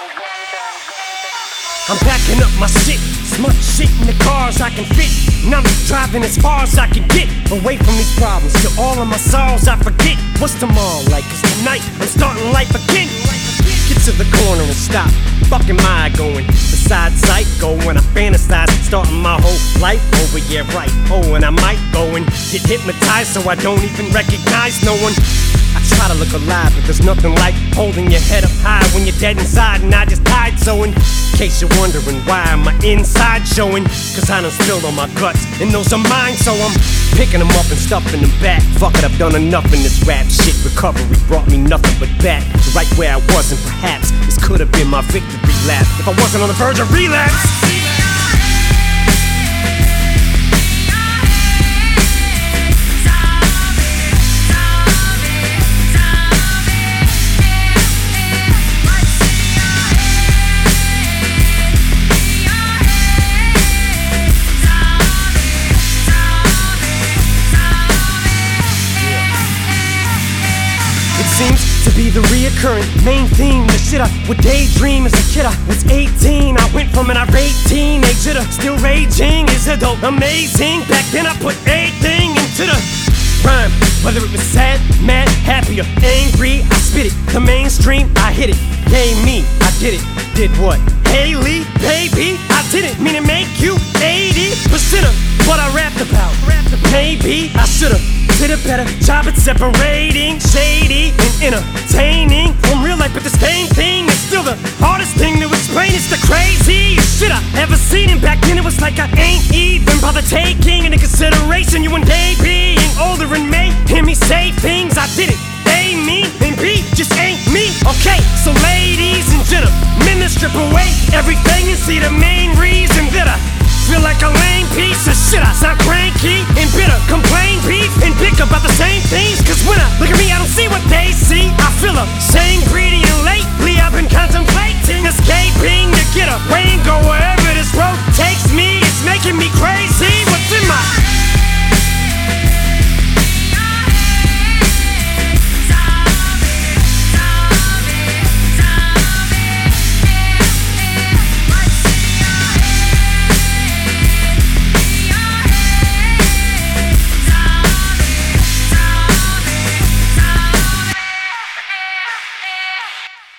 I'm packing up my shit, smart shit in the cars I can fit. And I'm driving as far as I can get away from these problems. Till all of my sorrows I forget. What's tomorrow like? Cause tonight I'm starting life again. Get to the corner and stop. Fuck am I going? Beside psycho when I fantasize, starting my whole life over, yeah right. Oh, and I might go and get hypnotized so I don't even recognize no one. I try to look alive, but there's nothing like holding your head up high when you're dead inside. And I just died, so in case you're wondering why my inside showing, cause I done spilled on my guts, and those are mine, so I'm picking them up and stuffing them back. Fuck it, I've done enough in this rap shit. Recovery brought me nothing but back to right where I was, and perhaps this could have been my victory lap if I wasn't on the verge of relapse. Seems to be the reoccurring main theme. The shit I would daydream as a kid. I was 18, I went from an irate teenager to still raging. Is it though amazing? Back then I put everything into the rhyme. Whether it was sad, mad, happy or angry, I spit it. The mainstream, I hit it. Yay me, I did it. Did what? Haley, baby, I didn't mean to make you 80% of what I rapped about. Maybe I should've did a better job at separating shady and entertaining from real life, but the same thing is still the hardest thing to explain. It's the craziest shit I ever seen, and back then it was like I ain't even bother taking into consideration you one day being older and may hear me say things I didn't. A, me, and B just ain't me. Okay, so ladies and gentlemen, let's strip away everything and see the main reason that I feel like a lame piece of shit. I sound cranky and bitter, complain, beef, and bicker about the same things. Cause